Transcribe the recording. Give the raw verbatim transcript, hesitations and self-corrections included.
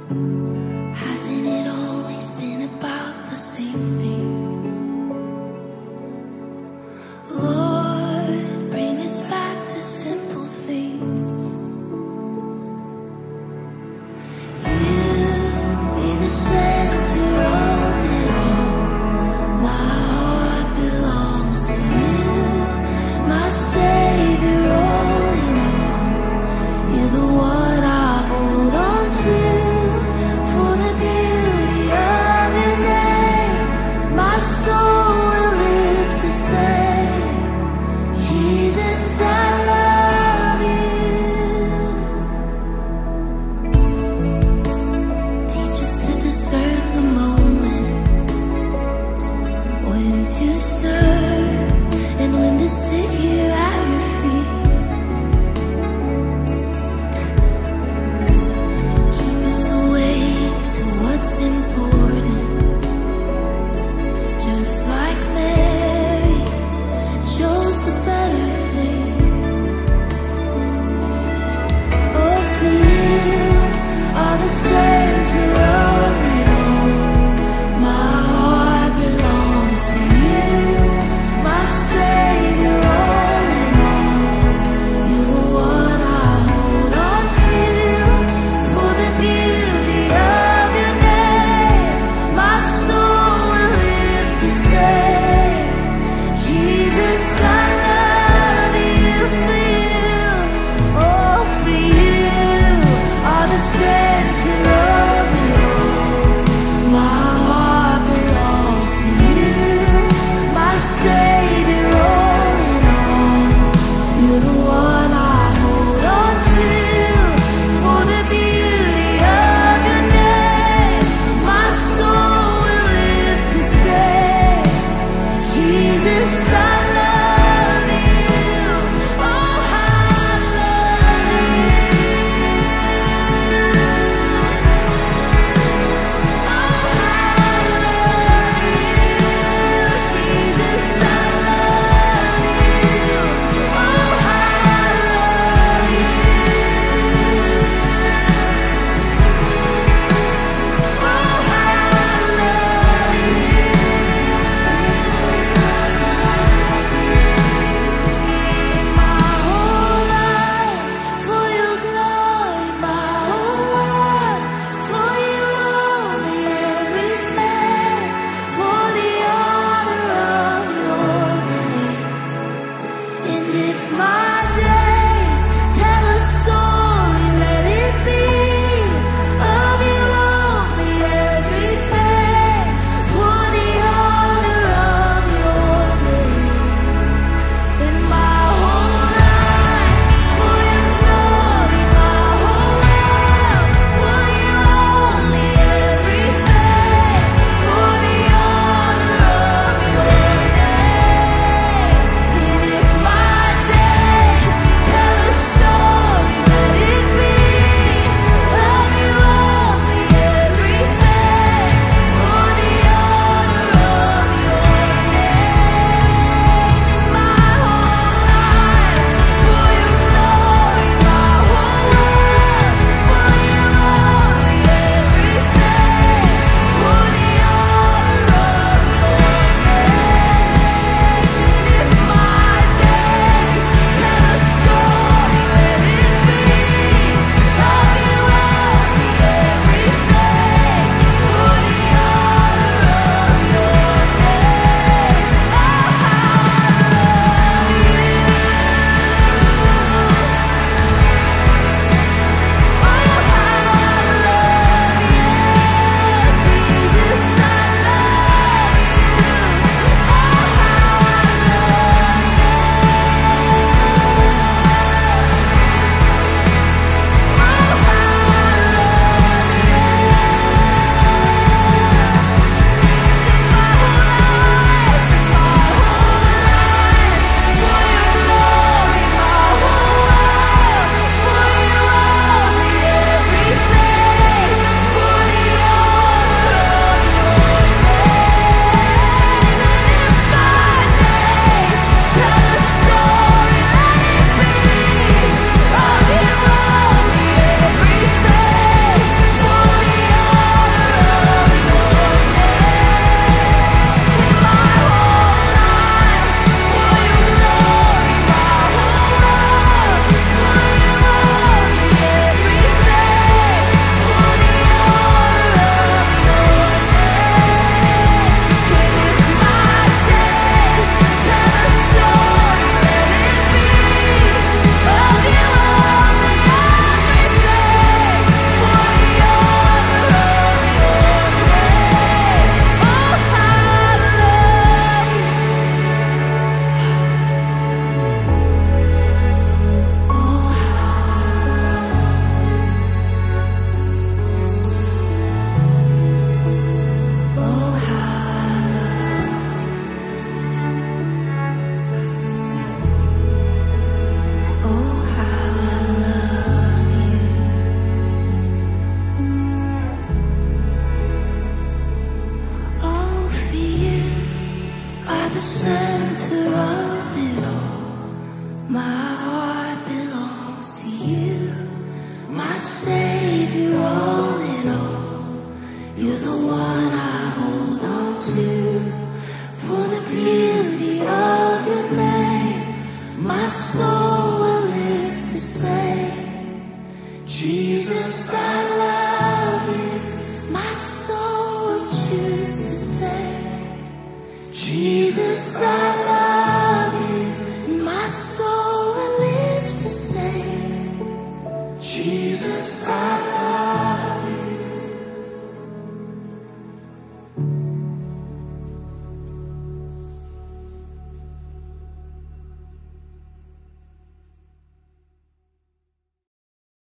Hasn't it always been about the same thing? Lord, bring us back to simple things. You be the center of it all. My heart belongs to you, my Savior, all in all. You're the one I hold on to, for the beauty of your name. My soul will live to say, Jesus, I love you. Teach us to discern Savior, all in all. You're the one I hold on to. For the beauty of your name, my soul will live to say, Jesus, I love you. My soul will choose to say, Jesus, I love you. And my soul will live to say, Jesus, I